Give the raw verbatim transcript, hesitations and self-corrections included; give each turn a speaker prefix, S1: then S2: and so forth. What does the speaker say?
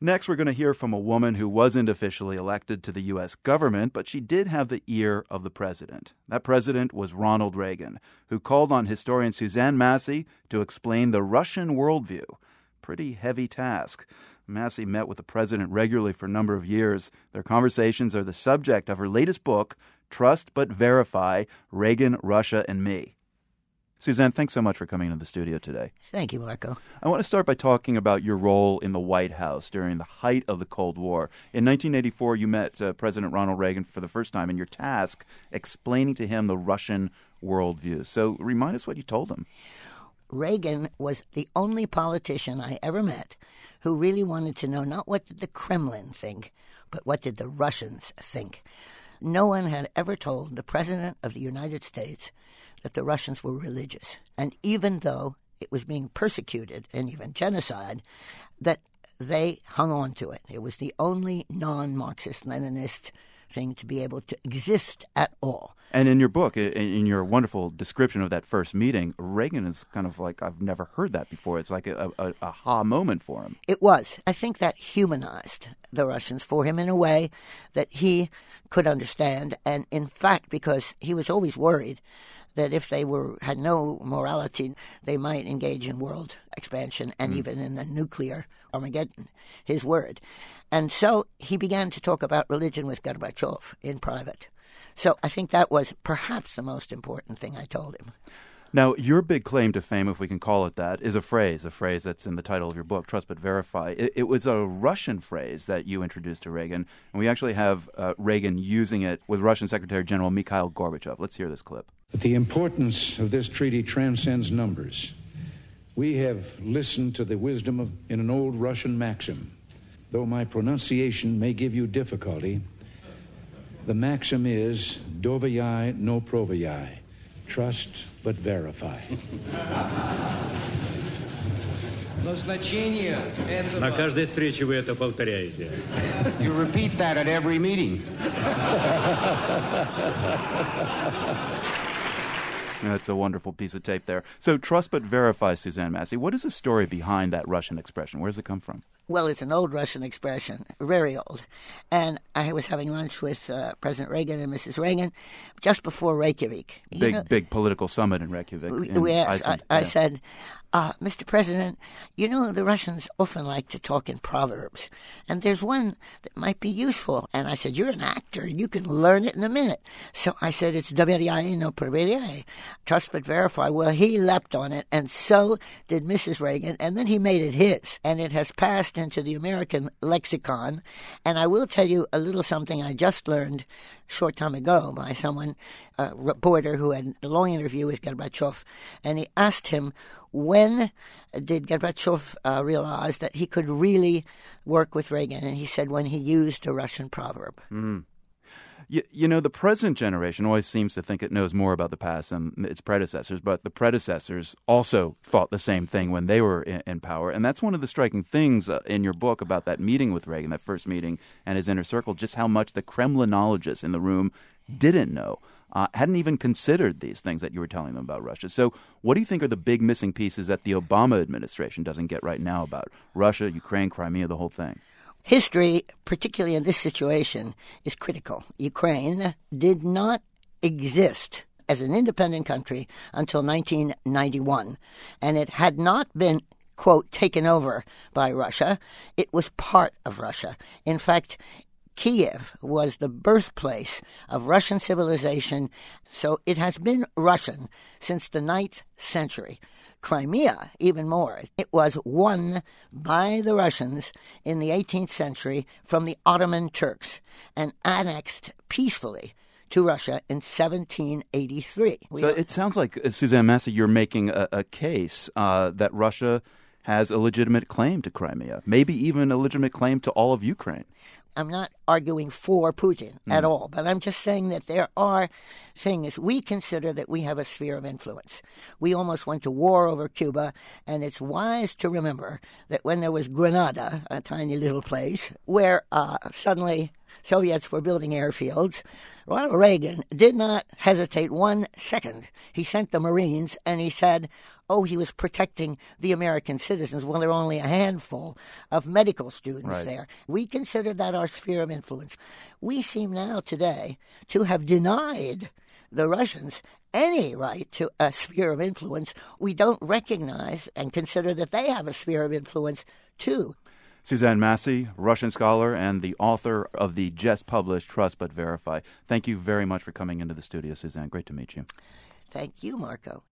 S1: Next, we're going to hear from a woman who wasn't officially elected to the U S government, but she did have the ear of the president. That president was Ronald Reagan, who called on historian Suzanne Massie to explain the Russian worldview. Pretty heavy task. Massie met with the president regularly for a number of years. Their conversations are the subject of her latest book, Trust But Verify, Reagan, Russia, and Me. Suzanne, thanks so much for coming into the studio today.
S2: Thank you, Marco.
S1: I want to start by talking about your role in the White House during the height of the Cold War. In nineteen eighty-four, you met uh, President Ronald Reagan for the first time, and your task explaining to him the Russian worldview. So remind us what you told him.
S2: Reagan was the only politician I ever met who really wanted to know not what did the Kremlin think, but what did the Russians think. No one had ever told the President of the United States that the Russians were religious. And even though it was being persecuted and even genocide, that they hung on to it. It was the only non-Marxist-Leninist thing to be able to exist at all.
S1: And in your book, in your wonderful description of that first meeting, Reagan is kind of like, I've never heard that before. It's like a, a, a aha moment for him.
S2: It was. I think that humanized the Russians for him in a way that he could understand. And in fact, because he was always worried that if they were had no morality, they might engage in world expansion and mm. even in the nuclear Armageddon, his word. And so he began to talk about religion with Gorbachev in private. So I think that was perhaps the most important thing I told him.
S1: Now, your big claim to fame, if we can call it that, is a phrase, a phrase that's in the title of your book, Trust But Verify. It, it was a Russian phrase that you introduced to Reagan, and we actually have uh, Reagan using it with Russian Secretary General Mikhail Gorbachev. Let's hear this clip.
S3: But the importance of this treaty transcends numbers. We have listened to the wisdom of, in an old Russian maxim. Though my pronunciation may give you difficulty, the maxim is dovyai no provyai. Trust but verify.
S4: На каждой встрече вы это повторяете.
S5: You repeat that at every meeting.
S1: That's a wonderful piece of tape there. So trust but verify, Suzanne Massie. What is the story behind that Russian expression? Where does it come from?
S2: Well, it's an old Russian expression, very old. And I was having lunch with uh, President Reagan and Missus Reagan just before Reykjavik. You
S1: big,
S2: know,
S1: big political summit in Reykjavik.
S2: We,
S1: in
S2: we asked,
S1: Iceland.
S2: I, I
S1: yeah.
S2: said, uh, Mister President, you know, the Russians often like to talk in proverbs, and there's one that might be useful. And I said, you're an actor. You can learn it in a minute. So I said, it's dovyai no provyai, trust but verify. Well, he leapt on it, and so did Missus Reagan, and then he made it his, and it has passed into the American lexicon. And I will tell you a little something I just learned a short time ago by someone, a reporter who had a long interview with Gorbachev, and he asked him, when did Gorbachev uh, realize that he could really work with Reagan? And he said, when he used a Russian proverb.
S1: Mm. You, you know, the present generation always seems to think it knows more about the past than its predecessors, but the predecessors also thought the same thing when they were in, in power. And that's one of the striking things uh, in your book about that meeting with Reagan, that first meeting and his inner circle, just how much the Kremlinologists in the room didn't know, uh, hadn't even considered these things that you were telling them about Russia. So what do you think are the big missing pieces that the Obama administration doesn't get right now about Russia, Ukraine, Crimea, the whole thing?
S2: History, particularly in this situation, is critical. Ukraine did not exist as an independent country until nineteen ninety-one, and it had not been, quote, taken over by Russia. It was part of Russia. In fact, Kiev was the birthplace of Russian civilization, so it has been Russian since the ninth century. Crimea, even more. It was won by the Russians in the eighteenth century from the Ottoman Turks and annexed peacefully to Russia in seventeen eighty-three.
S1: So it sounds like, uh, Suzanne Massie, you're making a, a case uh, that Russia has a legitimate claim to Crimea, maybe even a legitimate claim to all of Ukraine.
S2: I'm not arguing for Putin mm. at all, but I'm just saying that there are things we consider that we have a sphere of influence. We almost went to war over Cuba, and it's wise to remember that when there was Grenada, a tiny little place, where uh, suddenly Soviets were building airfields, Ronald Reagan did not hesitate one second. He sent the Marines, and he said, oh, he was protecting the American citizens. Well, there are only a handful of medical students
S1: right.
S2: there. We consider that our sphere of influence. We seem now today to have denied the Russians any right to a sphere of influence. We don't recognize and consider that they have a sphere of influence, too.
S1: Suzanne Massie, Russian scholar and the author of the just-published Trust But Verify. Thank you very much for coming into the studio, Suzanne. Great to meet you.
S2: Thank you, Marco.